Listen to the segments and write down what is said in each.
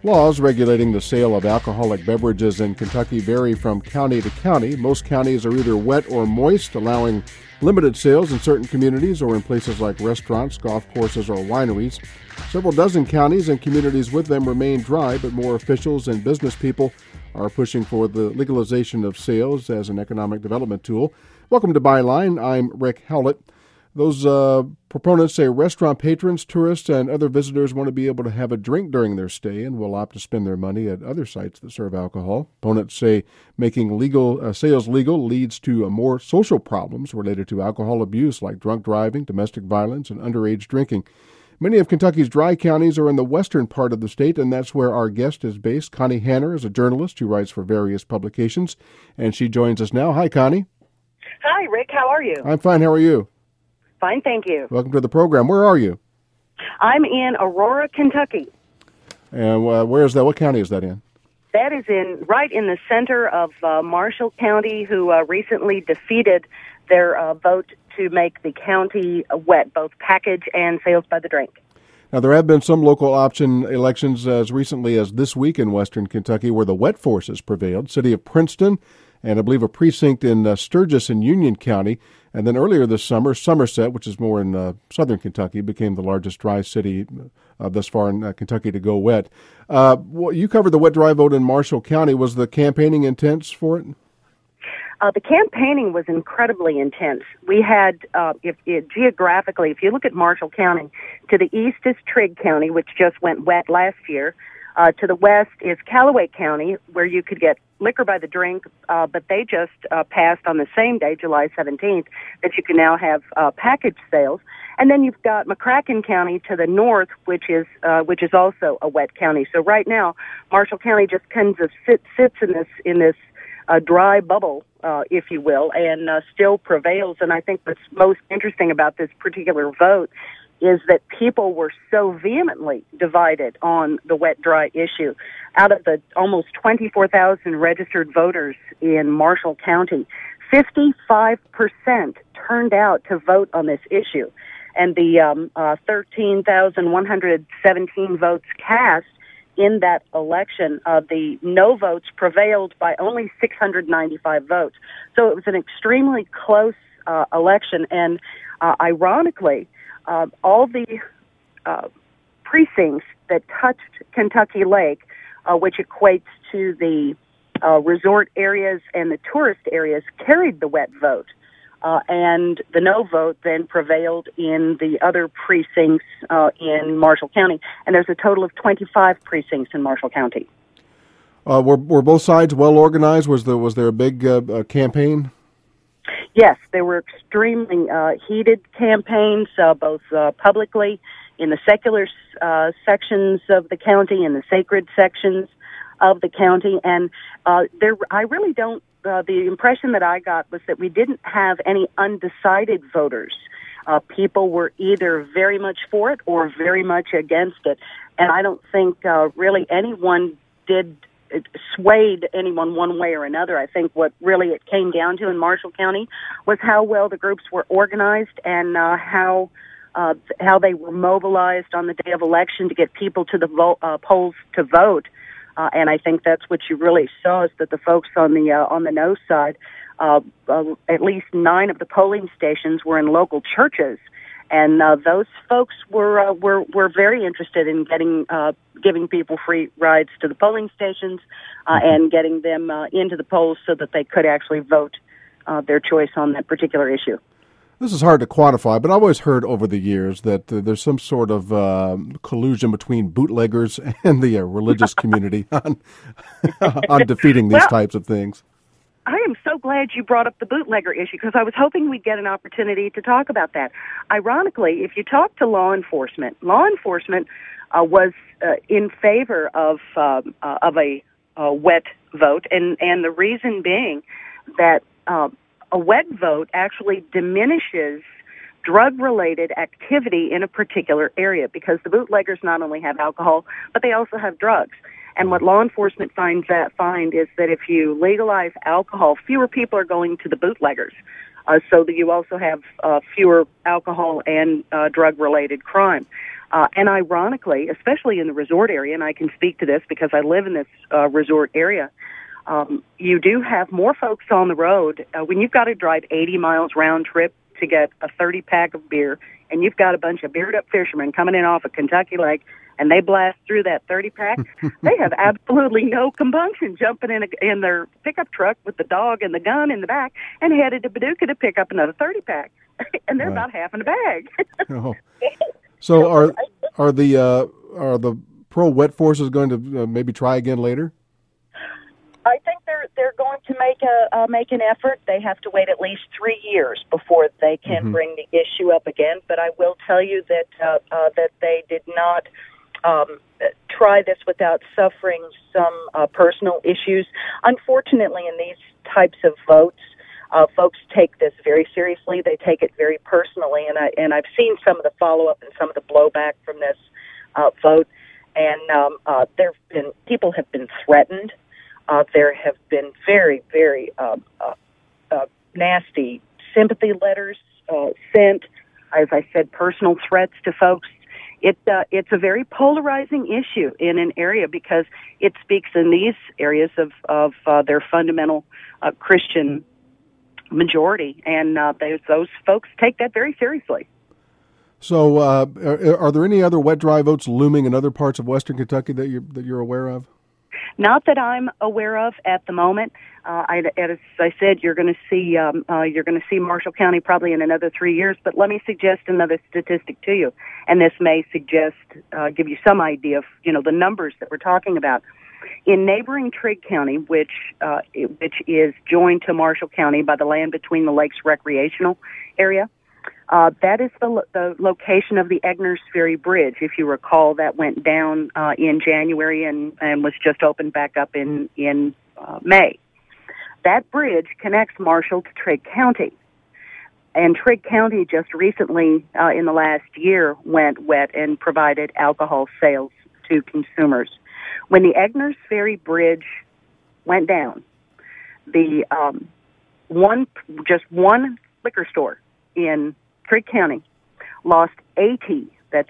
Laws regulating the sale of alcoholic beverages in Kentucky vary from county to county. Most counties are either wet or moist, allowing limited sales in certain communities or in places like restaurants, golf courses, or wineries. Several dozen counties and communities with them remain dry, but more officials and business people are pushing for the legalization of sales as an economic development tool. Welcome to Byline. I'm Rick Howlett. Those proponents say restaurant patrons, tourists, and other visitors want to be able to have a drink during their stay and will opt to spend their money at other sites that serve alcohol. Opponents say making sales legal leads to more social problems related to alcohol abuse like drunk driving, domestic violence, and underage drinking. Many of Kentucky's dry counties are in the western part of the state, and that's where our guest is based. Connie Hanner is a journalist who writes for various publications, and she joins us now. Hi, Connie. Hi, Rick. How are you? I'm fine. How are you? Fine, thank you. Welcome to the program. Where are you? I'm in Aurora, Kentucky. And where is that? What county is that in? That is right in the center of Marshall County, who recently defeated their vote to make the county wet, both package and sales by the drink. Now, there have been some local option elections as recently as this week in western Kentucky where the wet forces prevailed. City of Princeton and I believe a precinct in Sturgis in Union County. And then earlier this summer, Somerset, which is more in southern Kentucky, became the largest dry city thus far in Kentucky to go wet. You covered the wet dry vote in Marshall County. Was the campaigning intense for it? The campaigning was incredibly intense. We had, geographically, if you look at Marshall County, to the east is Trigg County, which just went wet last year. To the west is Callaway County, where you could get liquor by the drink, but they just passed on the same day, July 17th, that you can now have package sales. And then you've got McCracken County to the north, which is also a wet county. So right now, Marshall County just kind of sits in this dry bubble, if you will, and still prevails. And I think what's most interesting about this particular vote is that people were so vehemently divided on the wet-dry issue. Out of the almost 24,000 registered voters in Marshall County, 55% turned out to vote on this issue. And the 13,117 votes cast in that election, the no votes prevailed by only 695 votes. So it was an extremely close election, and ironically, all the precincts that touched Kentucky Lake, which equates to the resort areas and the tourist areas, carried the wet vote. And the no vote then prevailed in the other precincts in Marshall County. And there's a total of 25 precincts in Marshall County. Were both sides well organized? Was there a big campaign? Yes, there were extremely heated campaigns, both publicly in the secular sections of the county and the sacred sections of the county. And I really don't. The impression that I got was that we didn't have any undecided voters. People were either very much for it or very much against it. And I don't think really anyone swayed anyone one way or another. I think what really it came down to in Marshall County was how well the groups were organized and how they were mobilized on the day of election to get people to the polls to vote. And I think that's what you really saw is that the folks on the no side, at least 9 of the polling stations were in local churches, and those folks were very interested in giving people free rides to the polling stations and getting them into the polls so that they could actually vote their choice on that particular issue. This is hard to quantify, but I've always heard over the years that there's some sort of collusion between bootleggers and the religious community on defeating these types of things. I am so glad you brought up the bootlegger issue because I was hoping we'd get an opportunity to talk about that. Ironically, if you talk to law enforcement was in favor of a wet vote, and the reason being that a wet vote actually diminishes drug-related activity in a particular area because the bootleggers not only have alcohol, but they also have drugs. And what law enforcement find is that if you legalize alcohol, fewer people are going to the bootleggers, so that you also have fewer alcohol and drug-related crime. And ironically, especially in the resort area, and I can speak to this because I live in this resort area, you do have more folks on the road. When you've got to drive 80 miles round trip to get a 30-pack of beer, and you've got a bunch of bearded-up fishermen coming in off a Kentucky lake, and they blast through that 30-pack, they have absolutely no compunction jumping in their pickup truck with the dog and the gun in the back and headed to Paducah to pick up another 30-pack. And they're about half in a bag. Oh. So are the pro wet forces going to maybe try again later? I think they're going to make an effort. They have to wait at least 3 years before they can bring the issue up again. But I will tell you that that they did not try this without suffering some personal issues. Unfortunately, in these types of votes, folks take this very seriously. They take it very personally, and I've seen some of the follow-up and some of the blowback from this vote. And people have been threatened. There have been very, very nasty sympathy letters sent. As I said, personal threats to folks. It's a very polarizing issue in an area because it speaks in these areas of their fundamental Christian majority, and those folks take that very seriously. So, are there any other wet dry votes looming in other parts of Western Kentucky that you're aware of? Not that I'm aware of at the moment. As I said, you're going to see Marshall County probably in another 3 years. But let me suggest another statistic to you, and this may give you some idea of the numbers that we're talking about. In neighboring Trigg County, which is joined to Marshall County by the Land Between the Lakes recreational area, that is the location of the Egners Ferry Bridge. If you recall, that went down in January and was just opened back up in May. That bridge connects Marshall to Trigg County. And Trigg County just recently, in the last year, went wet and provided alcohol sales to consumers. When the Egners Ferry Bridge went down, the one liquor store in Trigg County lost 80%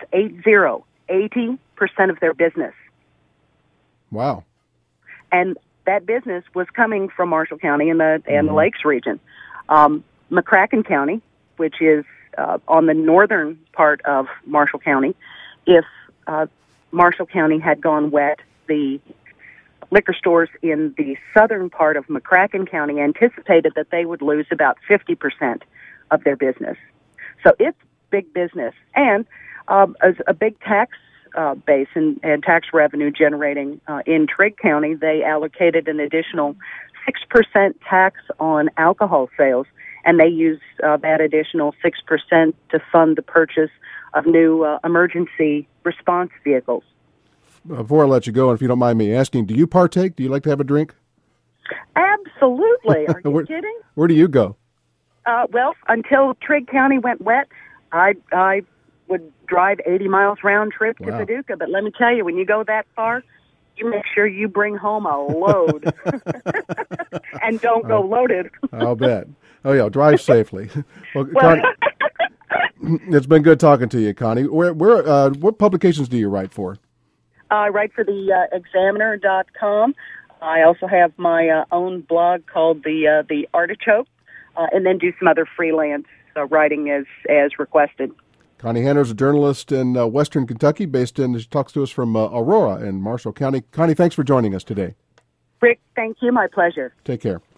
of their business. Wow. And that business was coming from Marshall County and the Lakes region. McCracken County, which is on the northern part of Marshall County, if Marshall County had gone wet, the liquor stores in the southern part of McCracken County anticipated that they would lose about 50% of their business. So it's big business. And as a big tax base and tax revenue generating in Trigg County, they allocated an additional 6% tax on alcohol sales, and they use that additional 6% to fund the purchase of new emergency response vehicles. Before I let you go, and if you don't mind me asking, do you partake? Do you like to have a drink? Absolutely. Are you kidding? Where do you go? Well, until Trigg County went wet, I would drive 80 miles round trip to Paducah. But let me tell you, when you go that far, you make sure you bring home a load and don't go loaded. I'll bet. Oh, yeah, drive safely. Well, Connie, it's been good talking to you, Connie. What publications do you write for? I write for the Examiner.com. I also have my own blog called the Artichoke, and then do some other freelance writing as requested. Connie Hanner is a journalist in Western Kentucky, she talks to us from Aurora in Marshall County. Connie, thanks for joining us today. Rick, thank you. My pleasure. Take care.